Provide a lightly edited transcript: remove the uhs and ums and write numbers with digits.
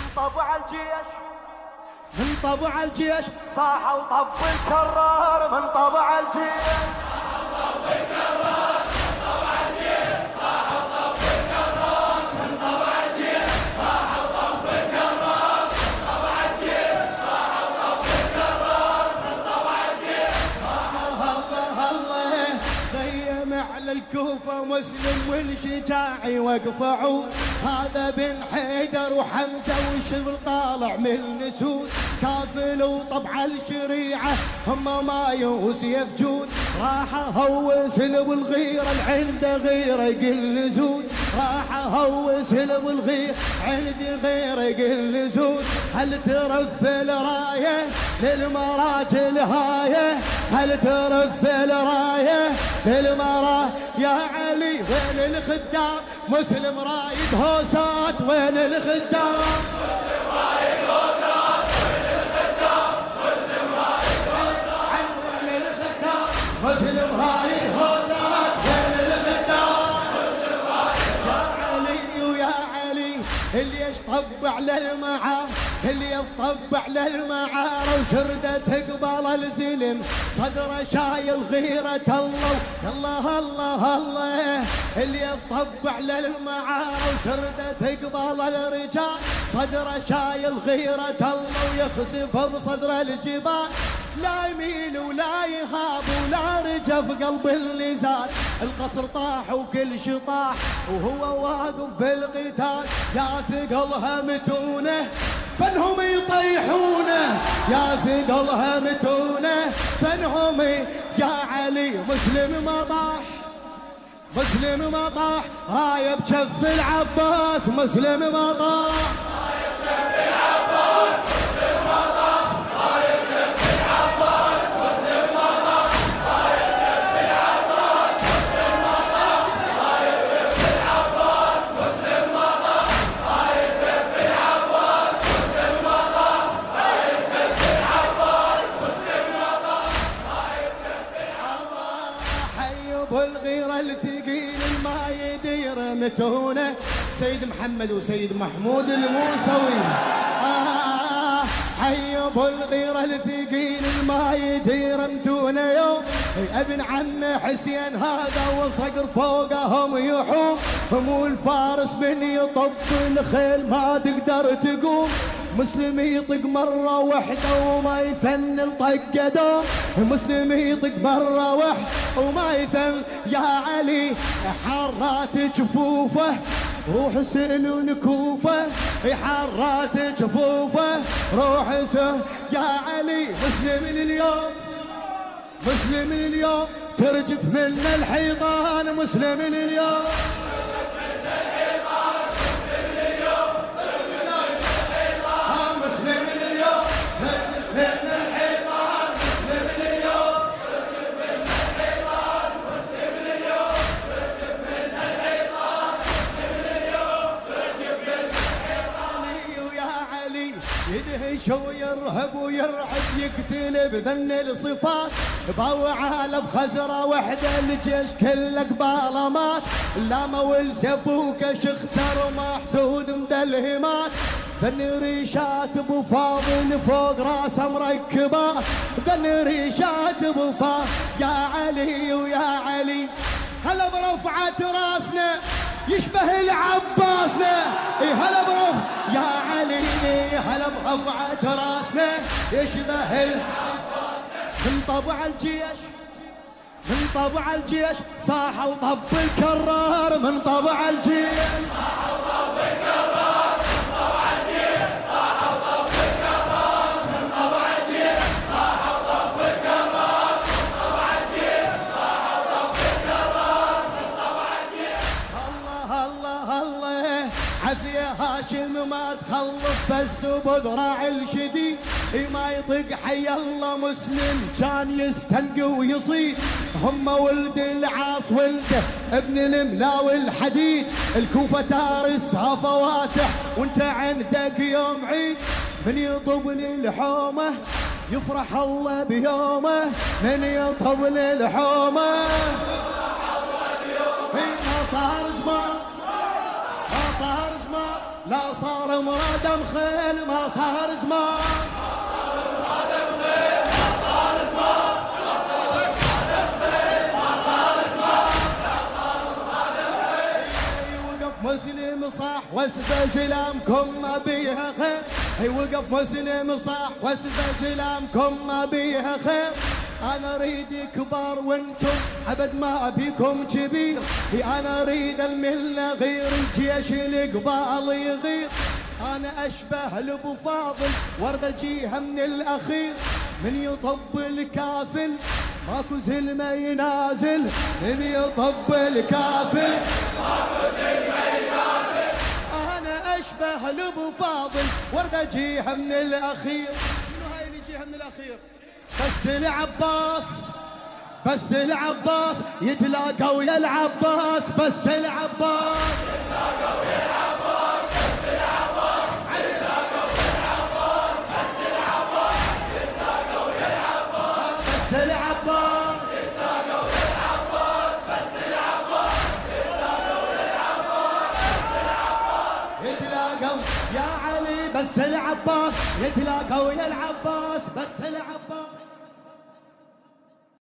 طبع الجيش من طبع الجيش صاح وطب الكرار من طبع الجيش على الكوفة مسلم والشجاعي وقفعوا هذا بن حيدر وحمزة والشبل طالع من النسود كافلوا طبع الشريعة هم ما يوسف جود راح هوس بالغيرة العنده غيره يقل زود راح هوس بالغيرة عندي غيره يقل زود هل ترث الراية للمرات الهاية هل ترث الراية للمرات يا علي وين الخدام مسلم رايد هوسات وين الخدام مسلم رايد هوسات وين الخدام مسلم رايد هوسات وين الخدام مسلم رايد هوسات وين الخدام مسلم رايد يا علي ويا علي اللي يطبع للمعار اللي يطبع للمعار وشرده تقبل الزلم صدره شايل غيرة الله الله الله الله اللي يطبع للمعار وشرده تقبل الرجال صدره شايل غيرة الله ويخسف بصدر الجبال لا يميل ولا يخاف ولا رجف قلب النزال القصر طاح وكل شطاح وهو واقف بالقتال يا ثقلها متونه فنهم يطيحونه يا ثقلها متونه فنهم يا علي مسلم ما طاح مسلم ما طاح هاي بجف العباس مسلم ما طاح هاي بجف العباس مسلم ما طاح هاي بجف العباس مسلم ما طاح هاي بجف العباس مسلم ما طاح هاي بجف العباس مسلم ما طاح هاي بجف العباس مسلم ما طاح هاي بجف العباس مسلم ما طاح هاي بجف العباس حي بالغيرة الثقيل ما يدير متونه سيد محمد وسيد محمود الموسوي حي بالغيرة الثقيل ما يدير متونه يوم ابن عم حسين هذا وصقر فوقهم يحوم مو الفارس بن يطب الخيل ما تقدر تقوم مسلم يطق مرة واحدة وما يثن الطق دوم مسلم يطق مرة واحدة وما يثن يا علي حرات جفوفه روح سألون كوفة حرات جفوفه روح سألون يا علي مسلم اليوم مسلم اليوم ترجف من الحيطان مسلم اليوم يدهش ويرهب ويرعب يقتل بذن الصفات بوعاله بخزره وحده الجيش كله قباله مات لما والسفوك شختر محسود مدلهمات ذن ريشات ابو فاضل فوق راسه مركبات ذن ريشات ابو فاضل يا علي ويا علي هلا برفعة راسنا يشبه العباسنا هلا برفعة يا علي هلا برفعة راسنا يشبه العباسنا من طبع الجيش من طبع الجيش صاح وطب الكرار من طبع الجيش صاح وطب الكرار من طبع الجيش صاح وطب الكرار من طبع الجيش صاح وطب الكرار من طبع الجيش صاح وطب الكرار من طبع الجيش الله الله الله عافية هاشم ما تخلص بس بذراع الشديد ما يطق حي الله مسلم كان يستنقي ويصيد هم ولد العاص ولده ابن الملا والحديد الكوفة تارسها فواتح وانت عندك يوم عيد من يطبني الحومة يفرح الله بيومه من يطبني الحومة يفرح الله بيومه ما صار زمان ما صار زمان لا صار مراد مخيل ما صار زمان، مسلم صاح واسفة سلامكم ما بيها خير. هي وقف مسلم صاح واسفة سلامكم ما بيها خير. انا اريد كبار وانتم ابد ما ابيكم كبير. انا اريد الملة غير الجيش القبال يغير. انا اشبه لابو فاضل وردة جيها من الاخير. من يطب الكافل ماكو زلمة ينازل. من يطب الكافل ماكو زلمة ينازل. انا اشبه لابو فاضل وردة جيها من الاخير. شنو هاي اللي جيها من الاخير؟ بس العباس بس العباس يتلاقى ويا العباس. بس العباس يتلاقى ويا العباس. بس العباس يتلاقى ويا العباس. بس العباس يتلاقى ويا العباس. بس العباس يتلاقى ويا العباس. بس العباس يتلاقى ويا العباس. بس العباس يتلاقى يا علي. بس العباس يتلاقى ويا العباس. بس العباس